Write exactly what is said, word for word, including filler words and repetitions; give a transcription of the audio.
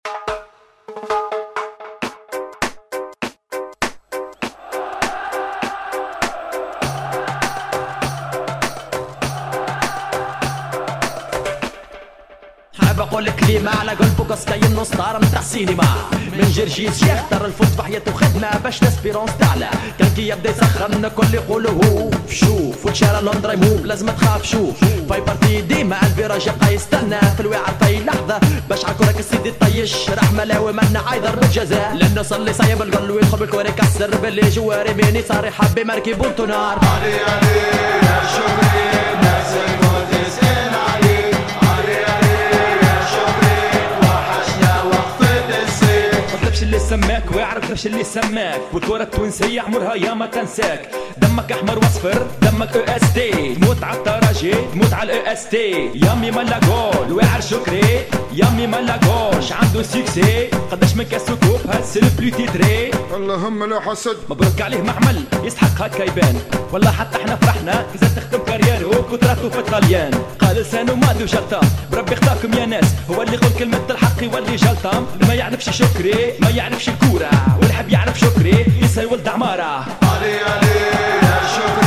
بقول كلمة على قلبك كاين ستار نتاع السينما من جرجيس يختار الفوز بحياته خدمة باش لاسبيرونس تعلى كان كي يبدا يسخن الكل يقولوا هو شوف والشارع لندرا يموب لازم تخاف شوف فاي بارتي ديما الفيراج يبقى يستنى في الوعر في لحظة باش عكورك السيدي طيش رحمة لاوي منا عايدر بالجزاء لأنه صلي صايب القل ويدخل بالكورة يكسر باللي جواري ميني صار حبي مركب بونتو نار علي علي يا شكري ناس الموت يسأل عليك علي اللي سماك ويعرف رش اللي سماك والكرة التونسية عمرها يا ما تنساك دمك احمر واصفر دمك او اس تي تموت على التراجي تموت على الاو اس تي يامي ملا جول ويعر شكري يامي ملا جول عنده سيكسي قداش من كاس كوب هالسي لو بلو تيتري اللهم لا حسد مبروك عليه معمل يستحق هكا يبان والله حتى احنا فرحنا كي زاد تختم كاريرو وكتراتو في الطليان قال لسانو مادو جلطة بربي اختاركم يا ناس هو اللي يقول كلمة الحق يولي جلطة ما يعرفش شكري ما يعرفش الكورة والحب يعرف شكري يسأل ولد عمارة علي علي يا شكري